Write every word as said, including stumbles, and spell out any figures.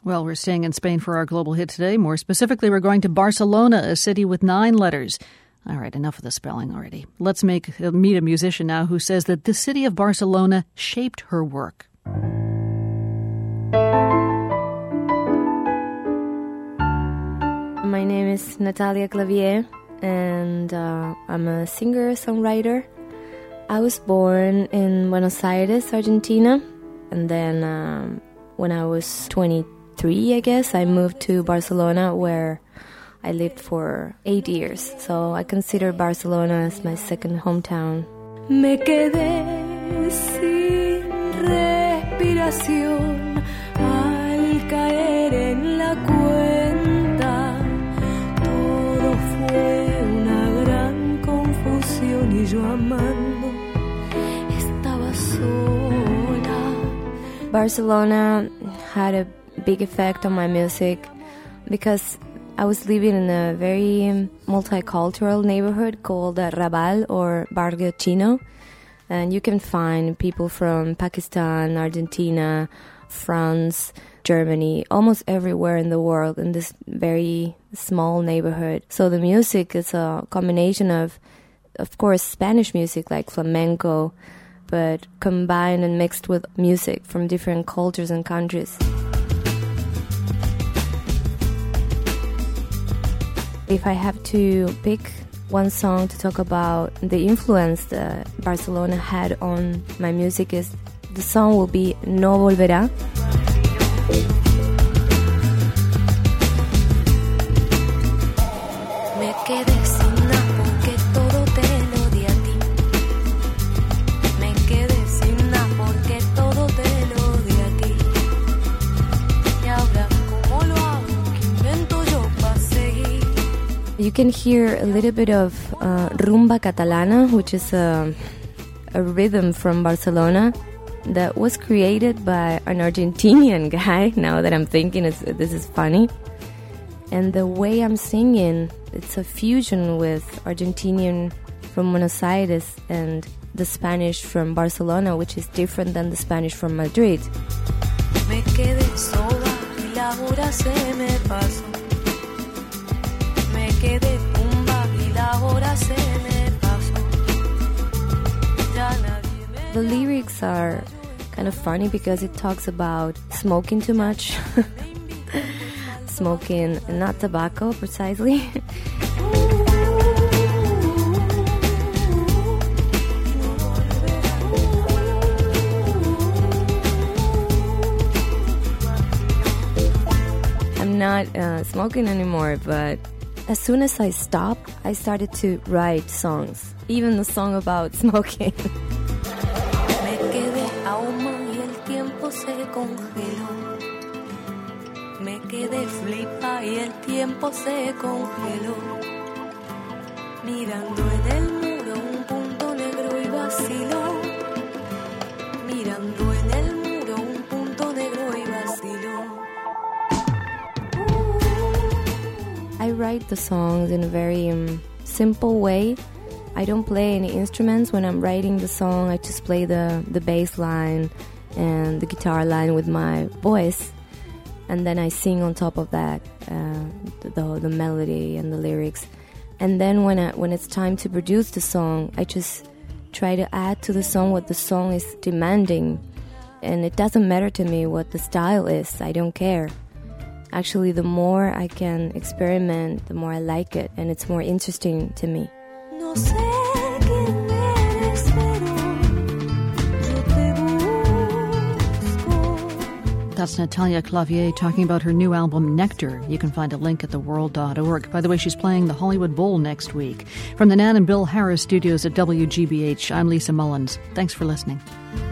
Well, we're staying in Spain for our global hit today. More specifically, we're going to Barcelona, a city with nine letters. All right, enough of the spelling already. Let's make uh, meet a musician now who says that the city of Barcelona shaped her work. My name is Natalia Clavier, and uh, I'm a singer-songwriter. I was born in Buenos Aires, Argentina, and then um, when I was twenty-three, I guess, I moved to Barcelona, where I lived for eight years. So I consider Barcelona as my second hometown. Me quedé sin respiración al caer en la cuenta. Todo fue una gran confusión y yo amando estaba sola. Barcelona had a big effect on my music because I was living in a very multicultural neighborhood called Raval or Barrio Chino. And you can find people from Pakistan, Argentina, France, Germany, almost everywhere in the world in this very small neighborhood. So the music is a combination of, of course, Spanish music like flamenco, but combined and mixed with music from different cultures and countries. If I have to pick one song to talk about the influence that Barcelona had on my music, is the song will be No Volverá. Me quedé sin nada porque todo te lo di a ti. Me quedé sin nada porque todo te lo di a ti. Y ahora cómo lo hago, qué invento yo para seguir. You can hear a little bit of uh, rumba catalana, which is a, a rhythm from Barcelona that was created by an Argentinian guy. Now that I'm thinking, it's, this is funny. And the way I'm singing, it's a fusion with Argentinian from Buenos Aires and the Spanish from Barcelona, which is different than the Spanish from Madrid. Me quedé sola y la hora se me pasó. Me quedé tumba y la hora se me pasó. Ya nadie me... The lyrics are kind of funny because it talks about smoking too much. Smoking, not tobacco precisely. I'm not uh, smoking anymore, but as soon as I stopped, I started to write songs, even the song about smoking. Me quedé ahumada y el tiempo se congeló. Me quedé flipa y el tiempo se congeló. Mirando en el muro un punto negro y vaciló. Mirando en el muro un punto negro y vaciló. I write the songs in a very um, simple way. I don't play any instruments when I'm writing the song. I just play the, the bass line and the guitar line with my voice. And then I sing on top of that, uh, the, the melody and the lyrics. And then when I, when it's time to produce the song, I just try to add to the song what the song is demanding. And it doesn't matter to me what the style is. I don't care. Actually, the more I can experiment, the more I like it. And it's more interesting to me. No sé quién eres, pero yo te busco. That's Natalia Clavier talking about her new album, Nectar. You can find a link at the world dot org. By the way, she's playing the Hollywood Bowl next week. From the Nan and Bill Harris studios at W G B H, I'm Lisa Mullins. Thanks for listening.